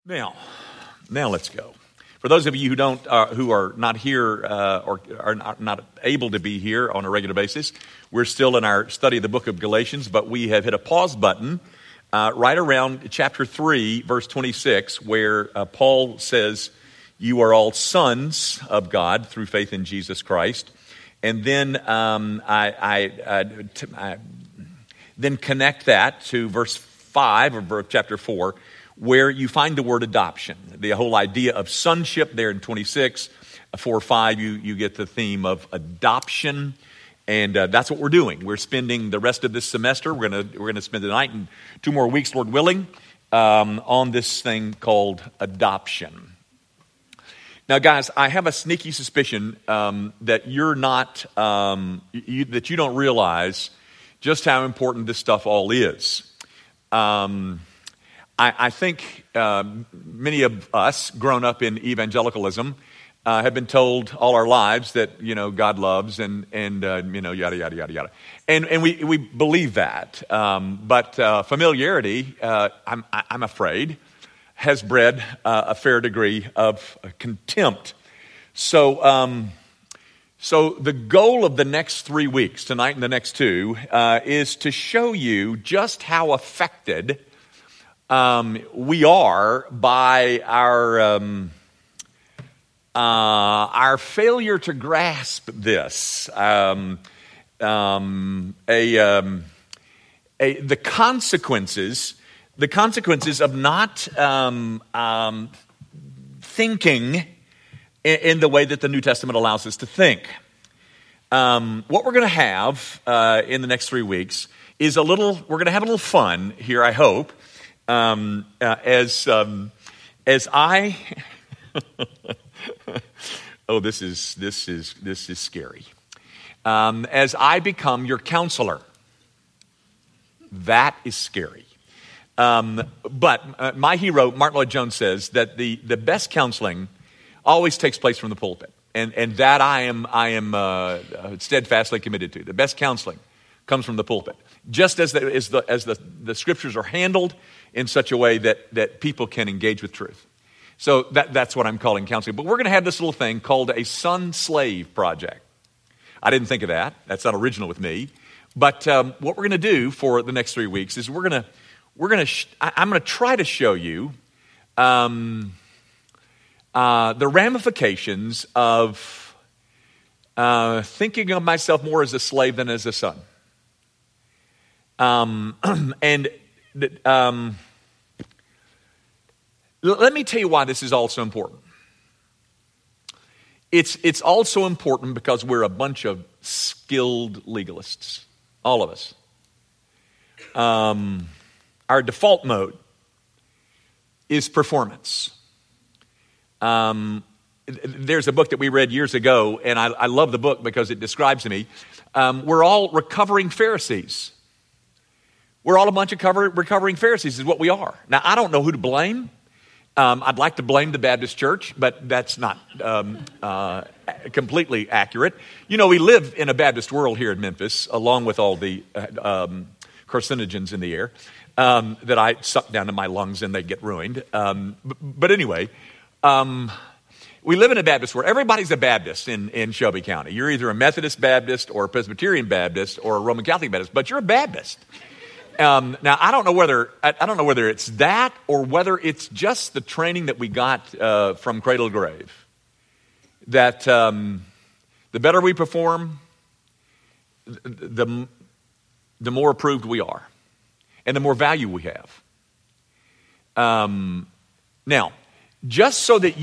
Now let's go. For those of you who are not here or are not able to be here on a regular basis, we're still in our study of the book of Galatians, but we have hit a pause button right around chapter 3, verse 26, where Paul says, "You are all sons of God through faith in Jesus Christ." And then I then connect that to verse 5 of chapter 4, where you find the word adoption. The whole idea of sonship there in 26, 4-5, you get the theme of adoption. And that's what we're doing. We're spending the rest of this semester. We're gonna spend the night and 2 more weeks, Lord willing, on this thing called adoption. Now, guys, I have a sneaky suspicion that you're not that you don't realize just how important this stuff all is. I think many of us, grown up in evangelicalism, have been told all our lives that God loves and yada yada yada yada, and we believe that. But familiarity, I'm afraid, has bred a fair degree of contempt. So the goal of the next 3 weeks, tonight and the next 2, is to show you just how affected we are by our failure to grasp this. The consequences of not thinking in the way that the New Testament allows us to think. What we're going to have in the next 3 weeks is we're going to have a little fun here, I hope, as I, oh, this is scary. As I become your counselor. That is scary. But my hero, Martin Lloyd-Jones, says that the best counseling always takes place from the pulpit, and that I am steadfastly committed to. The best counseling comes from the pulpit, just as the scriptures are handled in such a way that people can engage with truth. So that's what I'm calling counseling. But we're going to have this little thing called a son-slave project. I didn't think of that. That's not original with me. But what we're going to do for the next 3 weeks is I'm going to try to show you the ramifications of thinking of myself more as a slave than as a son. Let me tell you why this is also important. It's also important because we're a bunch of skilled legalists, all of us. Our default mode is performance. There's a book that we read years ago, and I love the book because it describes me. We're all recovering Pharisees. We're all a bunch of recovering Pharisees is what we are. Now, I don't know who to blame. I'd like to blame the Baptist church, but that's not completely accurate. We live in a Baptist world here in Memphis, along with all the carcinogens in the air that I suck down to my lungs and they get ruined. But anyway, we live in a Baptist world. Everybody's a Baptist in Shelby County. You're either a Methodist Baptist or a Presbyterian Baptist or a Roman Catholic Baptist, but you're a Baptist. Now, I don't know whether it's that or whether it's just the training that we got from cradle to grave. That the better we perform, the more approved we are, and the more value we have. Now, just so that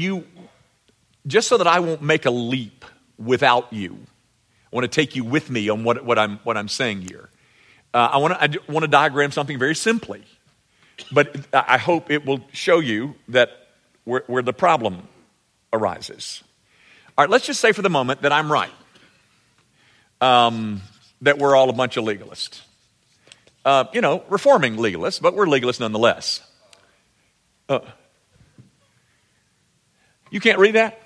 I won't make a leap without you, I want to take you with me on what I'm saying here. I want to diagram something very simply, but I hope it will show you that where the problem arises. All right, let's just say for the moment that I'm right, that we're all a bunch of legalists. Reforming legalists, but we're legalists nonetheless. You can't read that?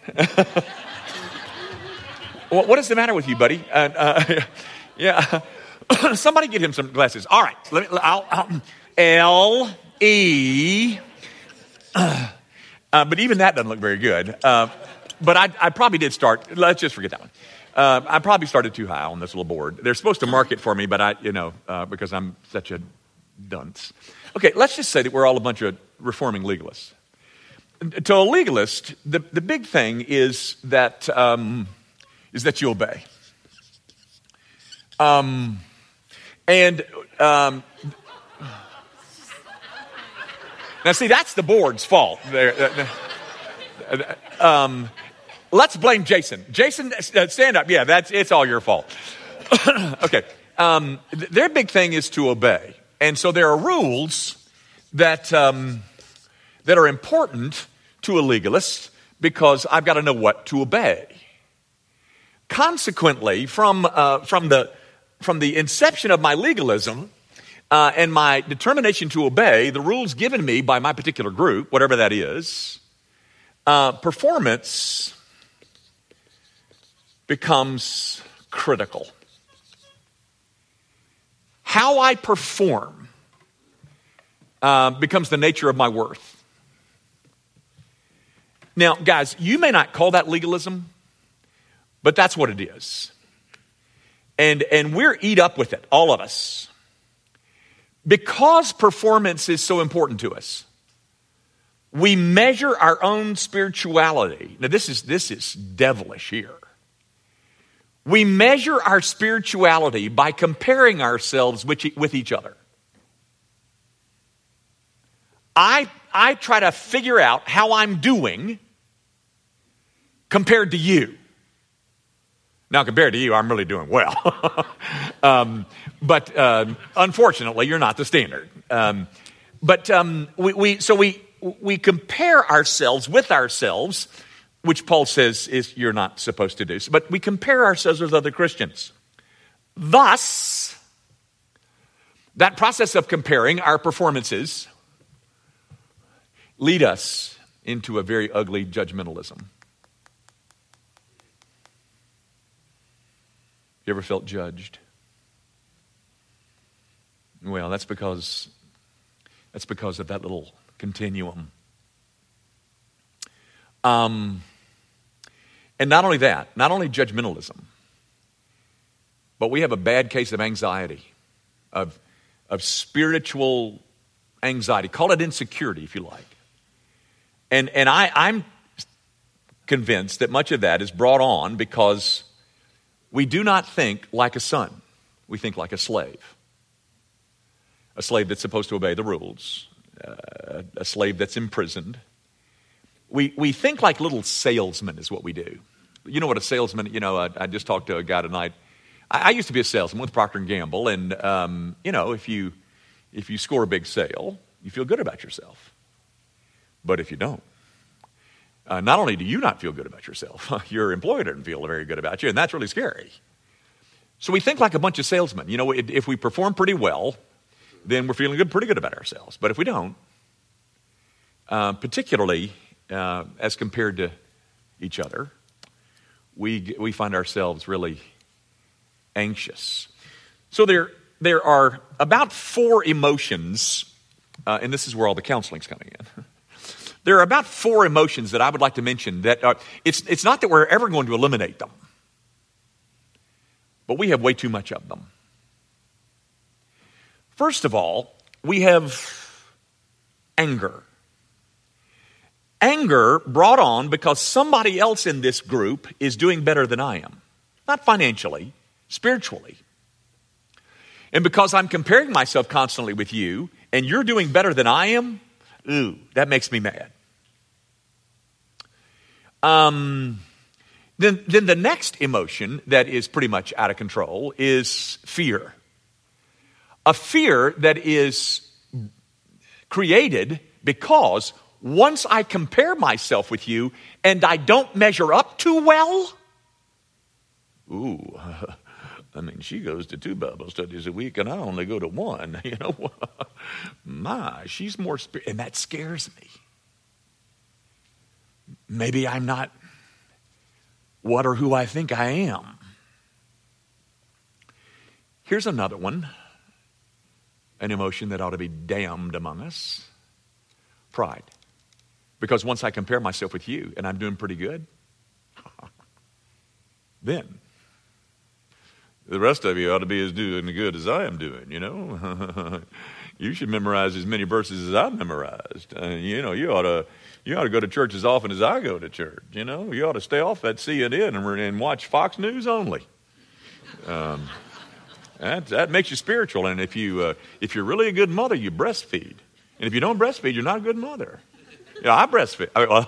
What is the matter with you, buddy? Yeah. Somebody get him some glasses. All right. I'll L-E But even that doesn't look very good. But I probably did start, let's just forget that one. I probably started too high on this little board. They're supposed to mark it for me, but because I'm such a dunce. Okay, let's just say that we're all a bunch of reforming legalists. To a legalist, the big thing is that you obey. Now, see, that's the board's fault. Let's blame Jason. Jason, stand up. Yeah, it's all your fault. Okay. Their big thing is to obey. And so there are rules that are important to a legalist because I've got to know what to obey. Consequently, from the inception of my legalism and my determination to obey the rules given me by my particular group, whatever that is, performance becomes critical. How I perform becomes the nature of my worth. Now, guys, you may not call that legalism, but that's what it is. And we're eat up with it, all of us. Because performance is so important to us, we measure our own spirituality. Now, this is devilish here. We measure our spirituality by comparing ourselves with each other. I try to figure out how I'm doing compared to you. Now, compared to you, I'm really doing well. But unfortunately, you're not the standard. We compare ourselves with ourselves, which Paul says is you're not supposed to do. But we compare ourselves with other Christians. Thus, that process of comparing our performances lead us into a very ugly judgmentalism. You ever felt judged? Well, that's because of that little continuum. And not only that, not only judgmentalism, but we have a bad case of anxiety, of spiritual anxiety. Call it insecurity, if you like. And I'm convinced that much of that is brought on because we do not think like a son. We think like a slave. A slave that's supposed to obey the rules. A slave that's imprisoned. We think like little salesmen is what we do. You know what a salesman, I just talked to a guy tonight. I used to be a salesman with Procter & Gamble, and, if you score a big sale, you feel good about yourself. But if you don't, not only do you not feel good about yourself, your employer doesn't feel very good about you, and that's really scary. So we think like a bunch of salesmen. If we perform pretty well, then we're feeling pretty good about ourselves. But if we don't, particularly as compared to each other, we find ourselves really anxious. So there are about 4 emotions, and this is where all the counseling's coming in. There are about 4 emotions that I would like to mention that it's not that we're ever going to eliminate them, but we have way too much of them. First of all, we have anger. Anger brought on because somebody else in this group is doing better than I am. Not financially, spiritually. And because I'm comparing myself constantly with you, and you're doing better than I am, that makes me mad. Then the next emotion that is pretty much out of control is fear. A fear that is created because once I compare myself with you and I don't measure up too well, she goes to 2 Bible studies a week and I only go to 1. She's more spiritual, and that scares me. Maybe I'm not what or who I think I am. Here's another one, an emotion that ought to be damned among us. Pride. Because once I compare myself with you and I'm doing pretty good, then the rest of you ought to be as doing good as I am doing, you know. You should memorize as many verses as I've memorized. You ought to go to church as often as I go to church, you know. You ought to stay off that CNN and watch Fox News only. That makes you spiritual. And if you're really a good mother, you breastfeed. And if you don't breastfeed, you're not a good mother. Yeah, I breastfeed.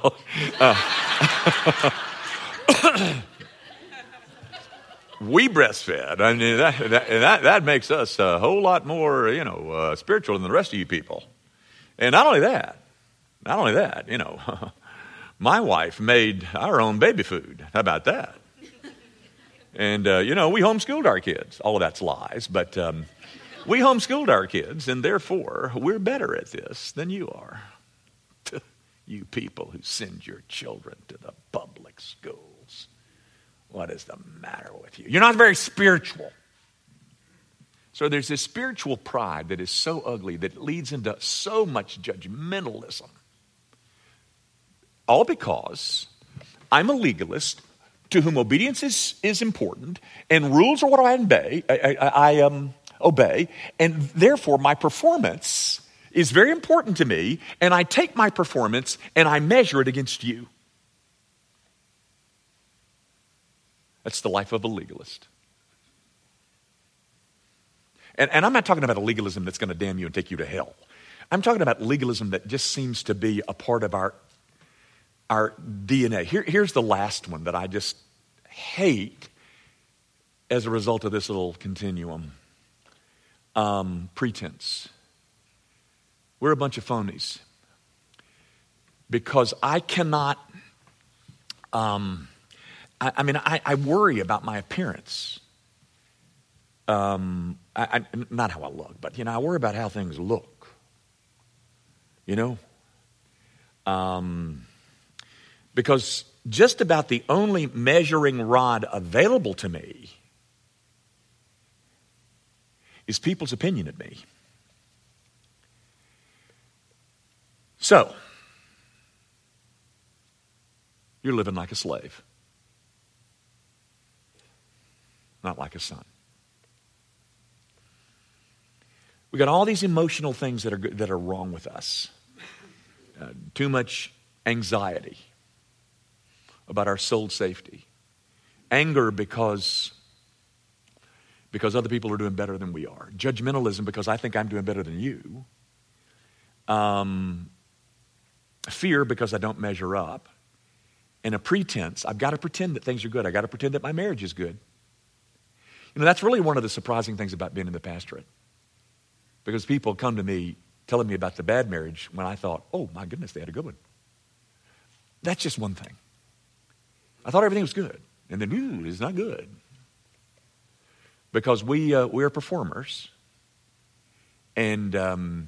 We breastfed. I mean, that makes us a whole lot more, spiritual than the rest of you people. And not only that, my wife made our own baby food. How about that? And, we homeschooled our kids. All of that's lies, but we homeschooled our kids, and therefore we're better at this than you are. You people who send your children to the public schools. What is the matter with you? You're not very spiritual. So there's this spiritual pride that is so ugly that it leads into so much judgmentalism. All because I'm a legalist to whom obedience is important, and rules are what I obey, and therefore my performance is very important to me, and I take my performance and I measure it against you. That's the life of a legalist. And I'm not talking about a legalism that's going to damn you and take you to hell. I'm talking about legalism that just seems to be a part of our DNA. Here's the last one that I just hate as a result of this little continuum. Pretense. We're a bunch of phonies. Because I cannot, I worry about my appearance. Not how I look, but, I worry about how things look. Because just about the only measuring rod available to me is people's opinion of me. So, you're living like a slave, not like a son. We got all these emotional things that are wrong with us. Too much anxiety about our soul safety. Anger because other people are doing better than we are. Judgmentalism because I think I'm doing better than you. Fear because I don't measure up. And a pretense. I've got to pretend that things are good. I've got to pretend that my marriage is good. That's really one of the surprising things about being in the pastorate. Because people come to me telling me about the bad marriage when I thought, oh my goodness, they had a good one. That's just one thing. I thought everything was good. And then, it's not good. Because we are performers. And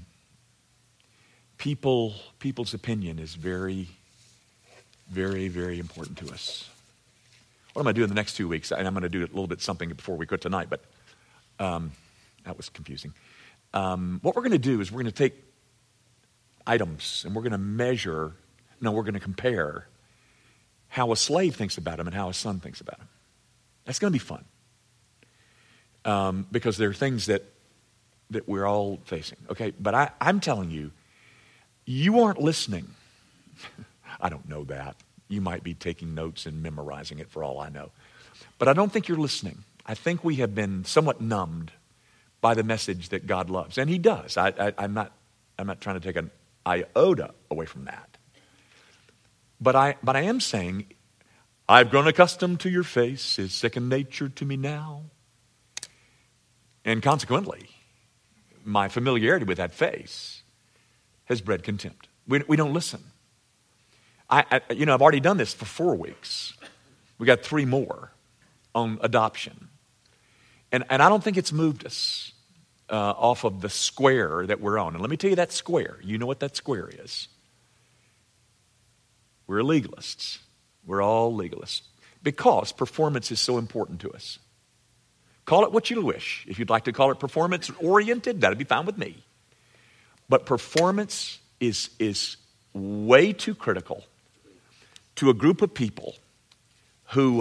people's opinion is very, very, very important to us. What am I doing the next 2 weeks? And I'm going to do a little bit something before we quit tonight, but that was confusing. What we're going to do is we're going to take items and we're going to compare how a slave thinks about him and how a son thinks about him. That's going to be fun. Because there are things that we're all facing. Okay, but I'm telling you, you aren't listening. I don't know that. You might be taking notes and memorizing it for all I know. But I don't think you're listening. I think we have been somewhat numbed by the message that God loves. And he does. I'm not trying to take an iota away from that. But I am saying, I've grown accustomed to your face, is second nature to me now. And consequently, my familiarity with that face has bred contempt. We don't listen. I've already done this for 4 weeks. We got 3 more on adoption. And I don't think it's moved us off of the square that we're on. And let me tell you that square. You know what that square is. We're legalists. We're all legalists. Because performance is so important to us. Call it what you wish. If you'd like to call it performance-oriented, that'd be fine with me. But performance is way too critical to a group of people who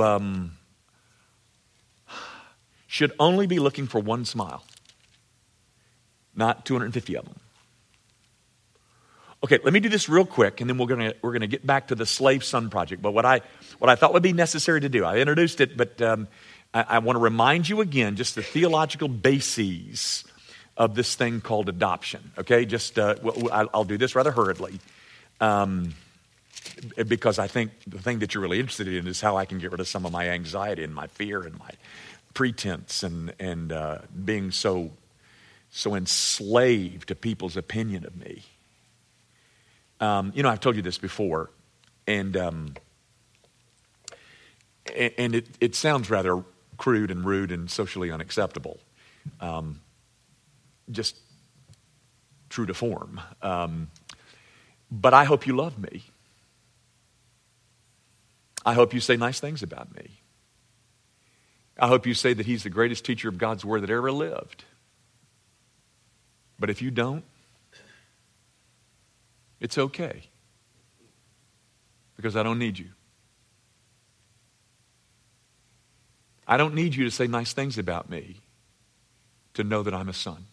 should only be looking for one smile, not 250 of them. Okay, let me do this real quick, and then we're gonna get back to the Slave Son Project. But what I thought would be necessary to do, I introduced it, but I want to remind you again, just the theological bases of this thing called adoption. Okay, I'll do this rather hurriedly, because I think the thing that you're really interested in is how I can get rid of some of my anxiety and my fear and my pretense and being so enslaved to people's opinion of me. I've told you this before, and it sounds rather crude and rude and socially unacceptable, just true to form. But I hope you love me. I hope you say nice things about me. I hope you say that he's the greatest teacher of God's word that ever lived. But if you don't, it's okay, because I don't need you. I don't need you to say nice things about me to know that I'm a son.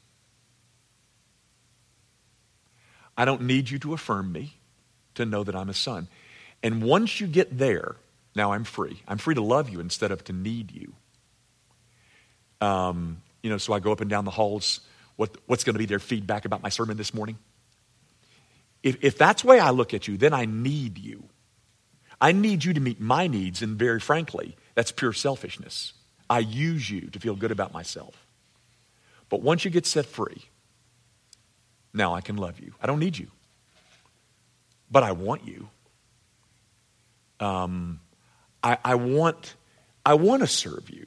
I don't need you to affirm me to know that I'm a son. And once you get there, now I'm free. I'm free to love you instead of to need you. So I go up and down the halls. What's going to be their feedback about my sermon this morning? If that's the way I look at you, then I need you. I need you to meet my needs, and very frankly, that's pure selfishness. I use you to feel good about myself. But once you get set free, now I can love you. I don't need you, but I want you. I want to serve you.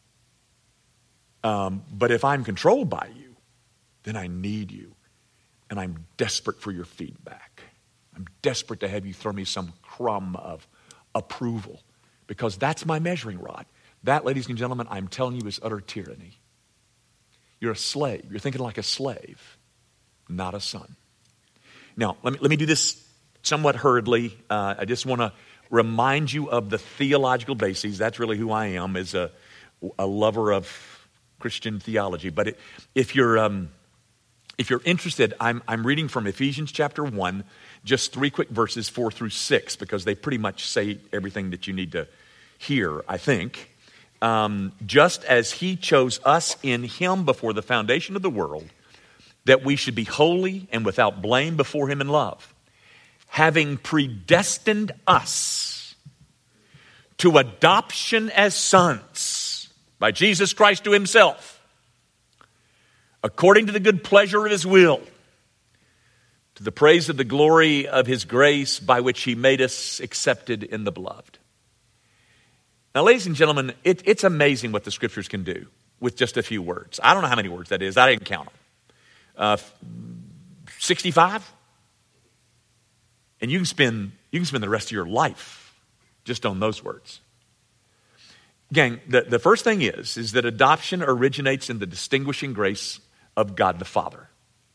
But if I'm controlled by you, then I need you. And I'm desperate for your feedback. I'm desperate to have you throw me some crumb of approval, because that's my measuring rod. That, ladies and gentlemen, I'm telling you, is utter tyranny. You're a slave. You're thinking like a slave, not a son. Now, let me do this somewhat hurriedly. I just want to remind you of the theological bases. That's really who I am, as a lover of Christian theology. But if you're interested, I'm reading from Ephesians chapter 1, just 3 quick verses, 4 through 6, because they pretty much say everything that you need to hear, I think. Just as he chose us in him before the foundation of the world, that we should be holy and without blame before him in love, having predestined us to adoption as sons by Jesus Christ to himself, according to the good pleasure of his will, to the praise of the glory of his grace, by which he made us accepted in the beloved. Now, ladies and gentlemen, it's amazing what the scriptures can do with just a few words. I don't know how many words that is. I didn't count them. 65? And you can spend the rest of your life just on those words. Gang, the first thing is that adoption originates in the distinguishing grace of God the Father.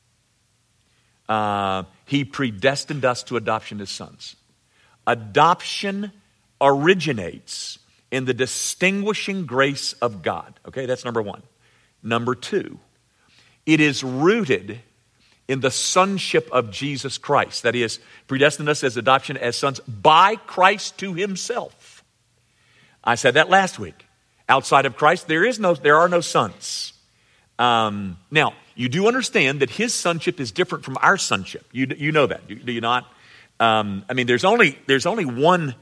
He predestined us to adoption as sons. Adoption originates in the distinguishing grace of God. Okay, that's number one. Number two, it is rooted in the sonship of Jesus Christ. That is, predestined us as adoption as sons by Christ to himself. I said that last week. Outside of Christ, there are no sons. Now, you do understand that his sonship is different from our sonship. You know that, do you not? There's only one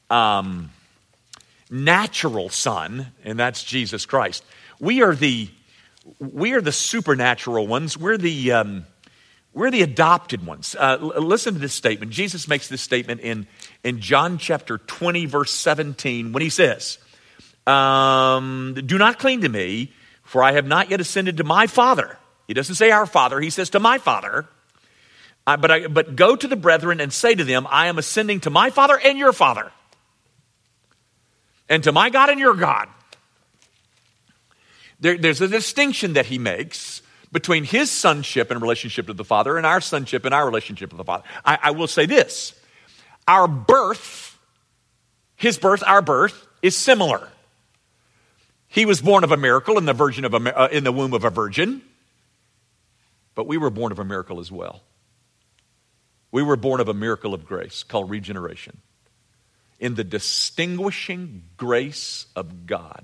natural son, and that's Jesus Christ. We are the supernatural ones. We're the adopted ones. Listen to this statement. Jesus makes this statement in John chapter 20, verse 17, when he says, "Do not cling to me, for I have not yet ascended to my Father." He doesn't say our Father. He says to my Father. But go to the brethren and say to them, I am ascending to my Father and your Father, and to my God and your God. There's a distinction that he makes between his sonship and relationship to the Father and our sonship and our relationship to the Father. I will say this. Our birth, his birth, our birth, is similar. He was born of a miracle in the womb of a virgin, but we were born of a miracle as well. We were born of a miracle of grace called regeneration, in the distinguishing grace of God.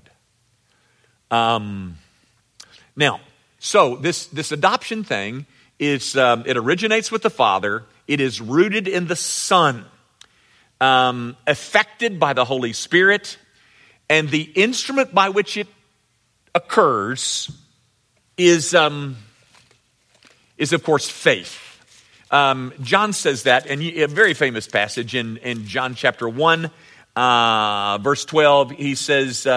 Now, so this adoption thing is it originates with the Father. It is rooted in the Son, affected by the Holy Spirit, and the instrument by which it occurs is of course faith. John says that, and a very famous passage in John chapter 1, verse 12. He says,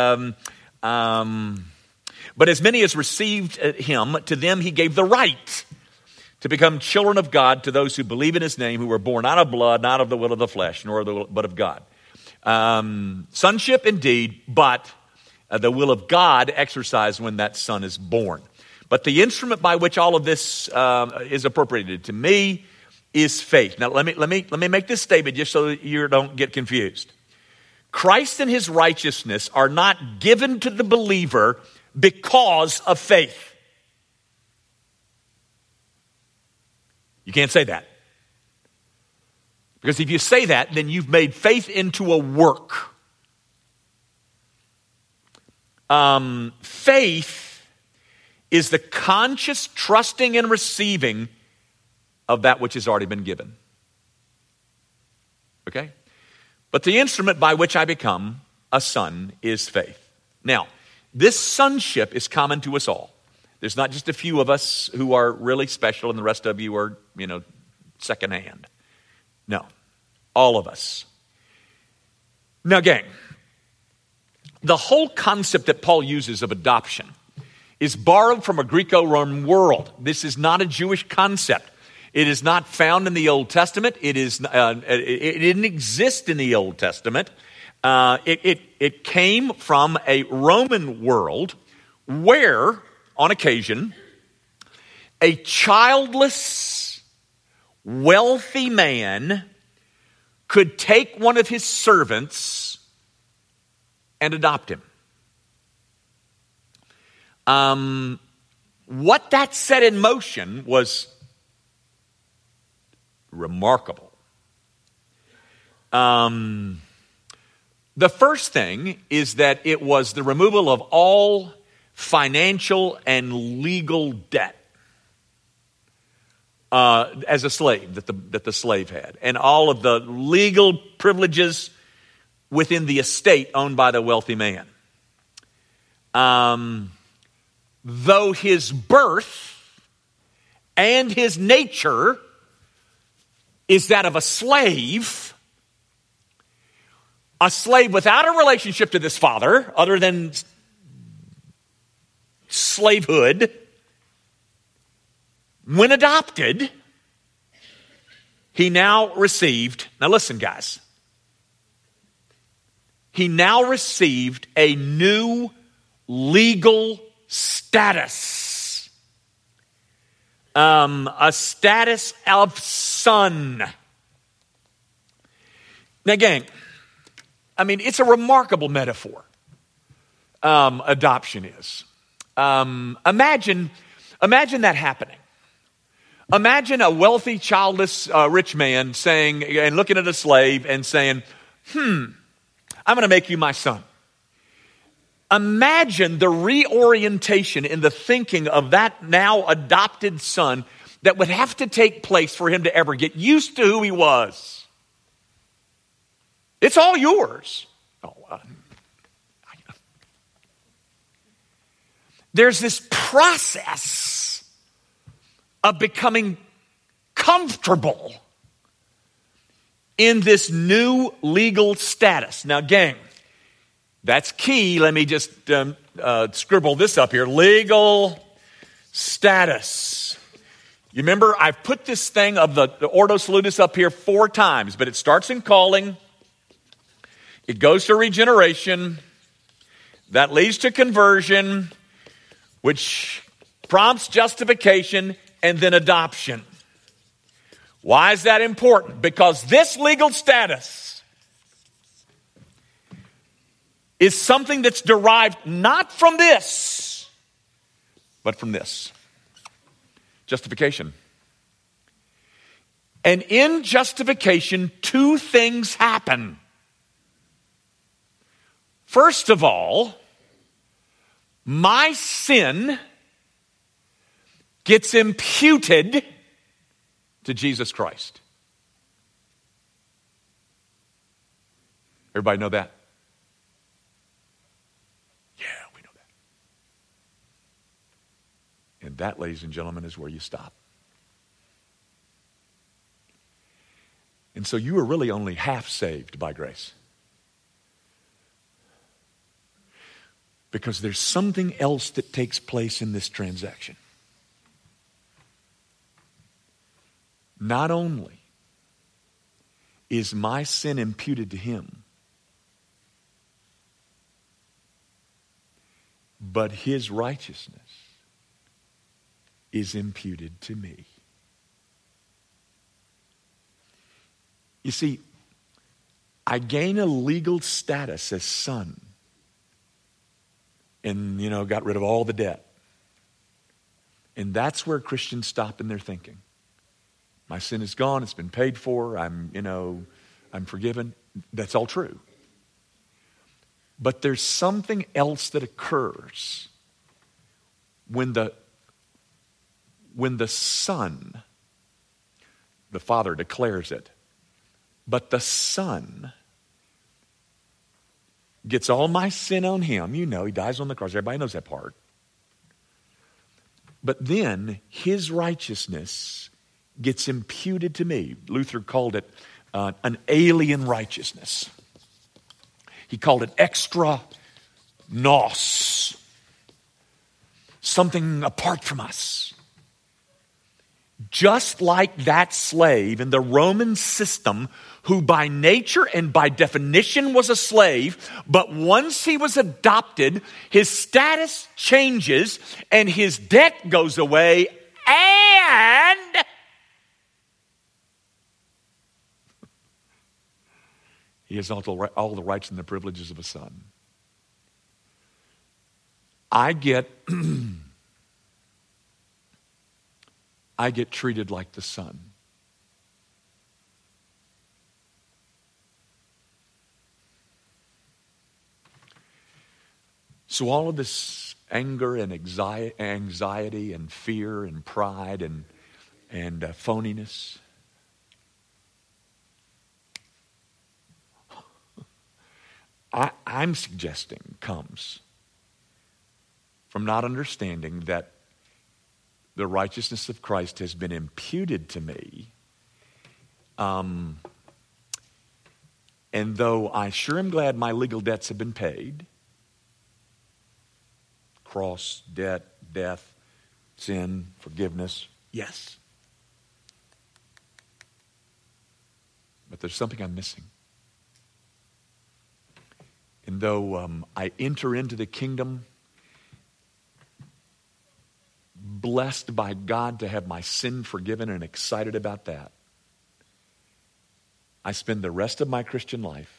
but as many as received him, to them he gave the right to become children of God, to those who believe in his name, who were born not of blood, not of the will of the flesh, but of God. Sonship indeed, but the will of God exercised when that son is born. But the instrument by which all of this is appropriated to me is faith. Now let me make this statement just so that you don't get confused. Christ and his righteousness are not given to the believer because of faith. You can't say that. Because if you say that, then you've made faith into a work. Faith is the conscious trusting and receiving of that which has already been given. Okay? But the instrument by which I become a son is faith. Now, this sonship is common to us all. There's not just a few of us who are really special and the rest of you are, secondhand. No, all of us. Now, gang, the whole concept that Paul uses of adoption is borrowed from a Greco-Roman world. This is not a Jewish concept. It is not found in the Old Testament. It didn't exist in the Old Testament. It came from a Roman world where, on occasion, a childless, wealthy man could take one of his servants and adopt him. What that set in motion was remarkable. The first thing is that it was the removal of all financial and legal debt as a slave that the slave had, and all of the legal privileges within the estate owned by the wealthy man. Though his birth and his nature is that of a slave without a relationship to this father other than slavehood, when adopted, he now received, now listen guys, he now received a new legal status. A status of son. Now, gang, it's a remarkable metaphor. Adoption is. Imagine that happening. Imagine a wealthy, childless, rich man saying, and looking at a slave and saying, I'm going to make you my son. Imagine the reorientation in the thinking of that now adopted son that would have to take place for him to ever get used to who he was. It's all yours. There's this process of becoming comfortable in this new legal status. Now, gang, that's key. Let me just scribble this up here. Legal status. You remember, I've put this thing of the Ordo Salutis up here 4 times, but it starts in calling. It goes to regeneration. That leads to conversion, which prompts justification and then adoption. Why is that important? Because this legal status is something that's derived not from this, but from this. Justification. And in justification, two things happen. First of all, my sin gets imputed to Jesus Christ. Everybody know that? Yeah, we know that. And that, ladies and gentlemen, is where you stop. And so you are really only half saved by grace. Because there's something else that takes place in this transaction. Not only is my sin imputed to him, but his righteousness is imputed to me. You see, I gain a legal status as son and, got rid of all the debt. And that's where Christians stop in their thinking. My sin is gone, it's been paid for, I'm forgiven. That's all true. But there's something else that occurs when the Son, the Father declares it, but the Son gets all my sin on him. He dies on the cross. Everybody knows that part. But then his righteousness gets imputed to me. Luther called it an alien righteousness. He called it extra nos, something apart from us. Just like that slave in the Roman system who by nature and by definition was a slave, but once he was adopted, his status changes and his debt goes away and he has all the rights and the privileges of a son. I get treated like the son. So all of this anger and anxiety and fear and pride and phoniness, I'm suggesting comes from not understanding that the righteousness of Christ has been imputed to me. And though I sure am glad my legal debts have been paid, cross, debt, death, sin, forgiveness, yes. But there's something I'm missing. And though I enter into the kingdom blessed by God to have my sin forgiven and excited about that, I spend the rest of my Christian life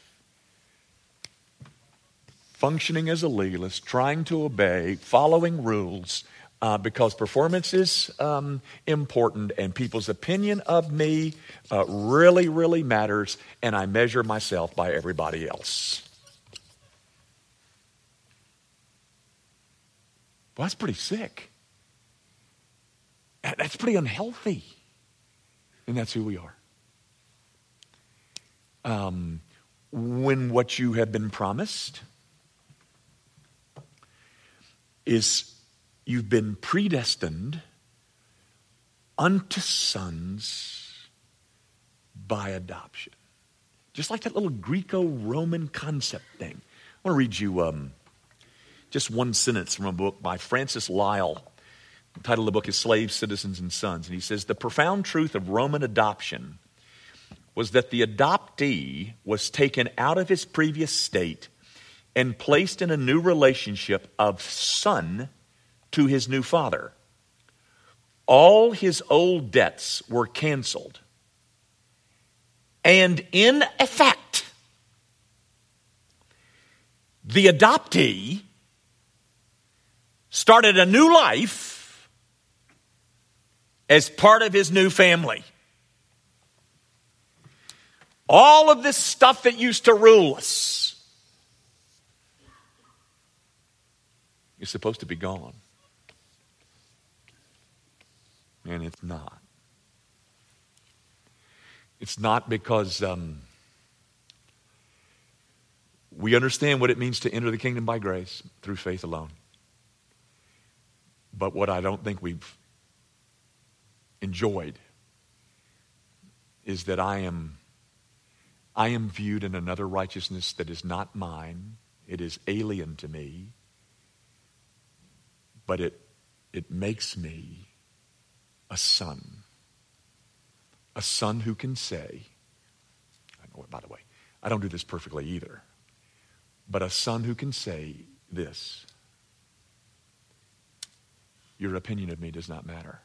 functioning as a legalist, trying to obey, following rules, because performance is important and people's opinion of me really, really matters, and I measure myself by everybody else. Well, that's pretty sick. That's pretty unhealthy. And that's who we are. When what you have been promised is you've been predestined unto sons by adoption. Just like that little Greco-Roman concept thing. I want to read you just one sentence from a book by Francis Lyle. The title of the book is Slaves, Citizens, and Sons. And he says, the profound truth of Roman adoption was that the adoptee was taken out of his previous state and placed in a new relationship of son to his new father. all his old debts were canceled. And in effect, the adoptee started a new life as part of his new family. All of this stuff that used to rule us is supposed to be gone. And it's not. It's not because we understand what it means to enter the kingdom by grace through faith alone. But what I don't think we've enjoyed is that I am viewed in another righteousness that is not mine. It is alien to me. But it makes me a son. A son who can say, by the way, I don't do this perfectly either, but a son who can say this: your opinion of me does not matter.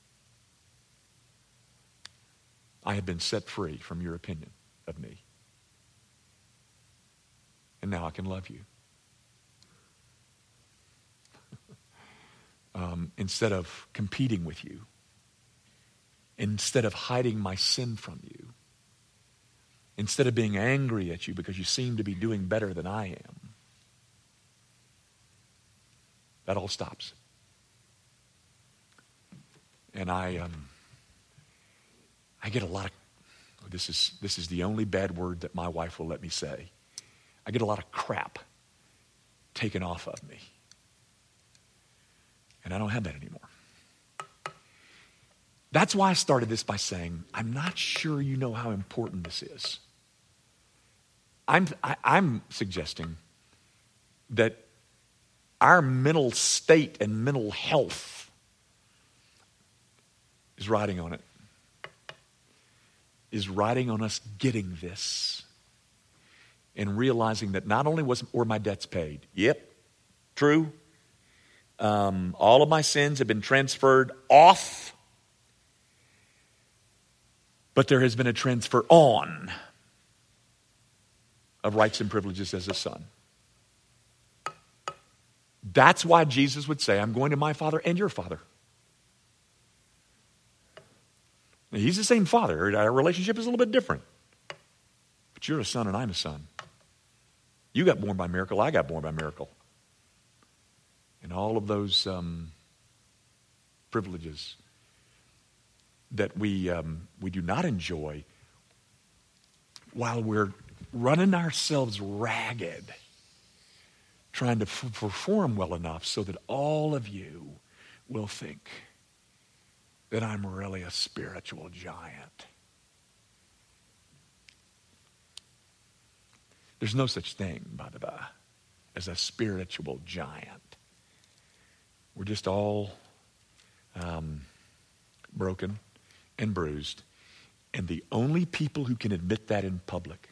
I have been set free from your opinion of me. And now I can love you. Instead of competing with you, instead of hiding my sin from you, instead of being angry at you because you seem to be doing better than I am, that all stops. And I get a lot of, this is the only bad word that my wife will let me say. I get a lot of crap taken off of me. And I don't have that anymore. That's why I started this by saying, I'm not sure you know how important this is. I'm suggesting that our mental state and mental health is riding on it. Is riding on us getting this and realizing that not only were my debts paid, yep, true, all of my sins have been transferred off, but there has been a transfer on of rights and privileges as a son. That's why Jesus would say, I'm going to my Father and your Father. Now, he's the same Father. Our relationship is a little bit different. But you're a son and I'm a son. You got born by miracle, I got born by miracle. And all of those privileges that we do not enjoy while we're running ourselves ragged, trying to perform well enough so that all of you will think that I'm really a spiritual giant. There's no such thing, by the by, as a spiritual giant. We're just all broken and bruised. And the only people who can admit that in public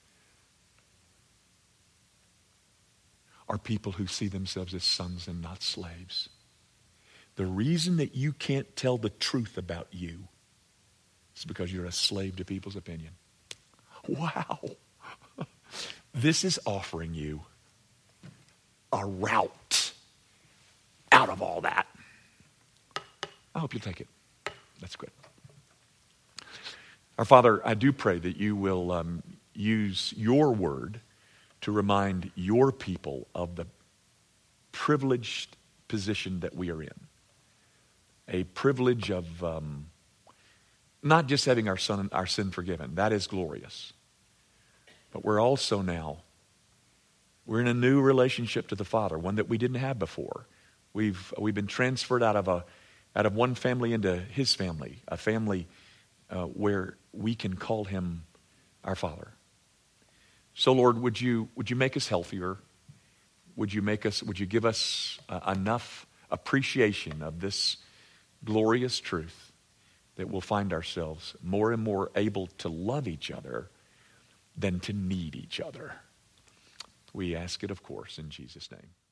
are people who see themselves as sons and not slaves. The reason that you can't tell the truth about you is because you're a slave to people's opinion. Wow. This is offering you a route out of all that. I hope you'll take it. That's good. Our Father, I do pray that you will use your word to remind your people of the privileged position that we are in. A privilege of not just having our sin forgiven. That is glorious. But we're also now, we're in a new relationship to the Father, one that we didn't have before. We've been transferred out of one family into his family, a family where we can call him our Father. So Lord, would you make us healthier? Would you give us enough appreciation of this glorious truth that we'll find ourselves more and more able to love each other than to need each other? We ask it, of course, in Jesus' name.